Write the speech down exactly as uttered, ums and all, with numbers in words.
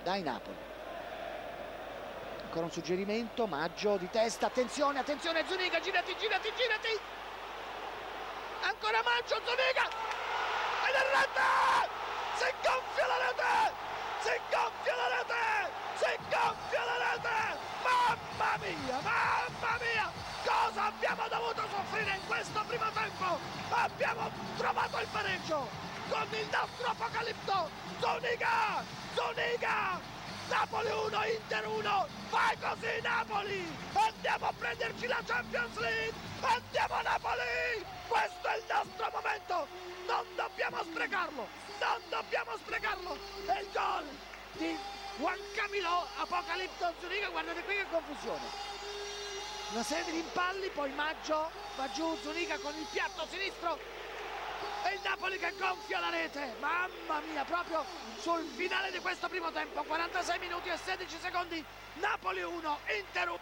dai Napoli. Ancora un suggerimento, Maggio di testa, attenzione, attenzione Zuniga, girati, girati, girati! Ancora Maggio, Zuniga! Ed è rete! Si gonfia la rete! Si gonfia la rete! Si gonfia la rete! Mamma mia, mamma mia! Cosa abbiamo dovuto soffrire in questo primo tempo? Abbiamo trovato il pareggio con il nostro Apocalipto! Zuniga! Zuniga! Napoli uno, Inter uno, vai così Napoli! Andiamo a prenderci la Champions League! Andiamo Napoli! Questo è il nostro momento! Non dobbiamo sprecarlo! Non dobbiamo sprecarlo! E il gol di Juan Camilo Apocalipto Zuniga, guardate qui che confusione! Una serie di rimpalli, poi Maggio va giù, Zuniga con il piatto sinistro e il Napoli che gonfia la rete, mamma mia, proprio sul finale di questo primo tempo, quarantasei minuti e sedici secondi, Napoli uno, Inter uno.